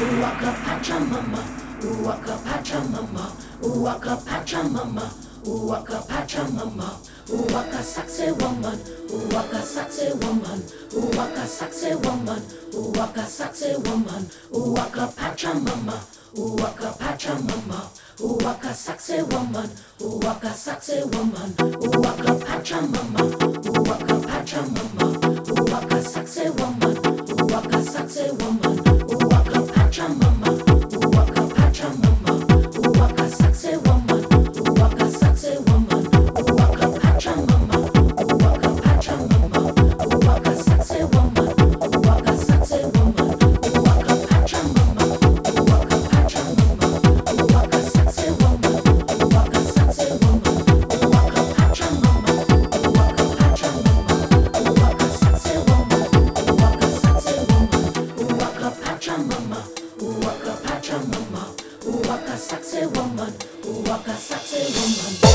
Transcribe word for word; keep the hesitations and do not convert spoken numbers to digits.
Waka Pachamama, Waka Pachamama, Waka Pachamama, Waka Pachamama, Waka Saxe woman, Waka Saxe woman, Waka Saxe woman, Waka Saxe woman, Waka Pachamama, Waka Pachamama, Waka Saxe woman, Waka Saxe woman, Waka Pachamama, Waka Pachamama, Waka Saxe woman, Waka Saxe woman, Waka Pachamama, Waka Pachamama, Waka Saxe woman, Waka Saxe woman, Waka Pachamama, Waka Pachamama, Waka Saxe woman, Waka Saxe woman, Waka Pachamama, Waka Pachamama, Waka Saxe woman, Waka Saxe woman, Waka Pachamama, Waka Pachamama, Waka Saxe woman, Waka Saxe woman, Waka Pachamama, Waka Pachamama, Waka Saxe woman, Waka Saxe woman.